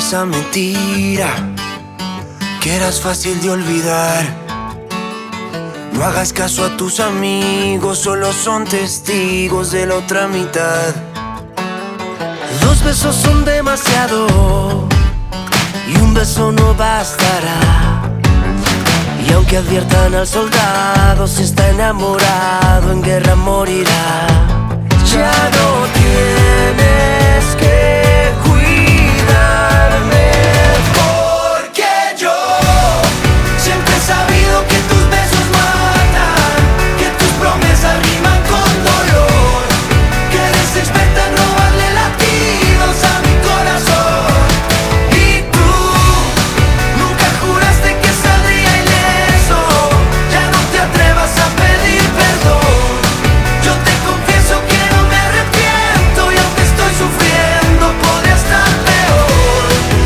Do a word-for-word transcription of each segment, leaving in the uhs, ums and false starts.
esa mentira que eras fácil de olvidar. No hagas caso a tus amigos, solo son testigos de la otra mitad. Dos besos son demasiado y un beso no bastará. Y aunque adviertan al soldado, si está enamorado en guerra morirá. Ya no tienes que cuidarme, porque yo siempre he sabido que tus besos matan, que tus promesas riman con dolor, que eres experta en robarle latidos a mi corazón. Y tú nunca juraste que saldría ileso. Ya no te atrevas a pedir perdón. Yo te confieso que no me arrepiento, y aunque estoy sufriendo podría estar peor.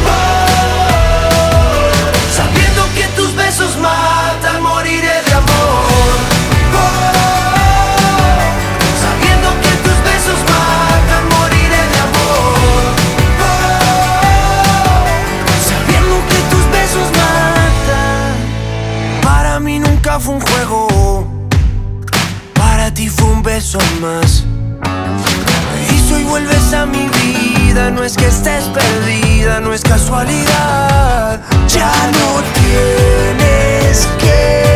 Oh, sabiendo que tus besos matan, moriré de amor. Oh, sabiendo que tus besos matan, moriré de amor. Oh, sabiendo que tus besos matan. Para mí nunca fue un juego, para ti fue un beso más. Y si hoy vuelves a mi vida, no es que estés perdida, no es casualidad. Ya no tienes que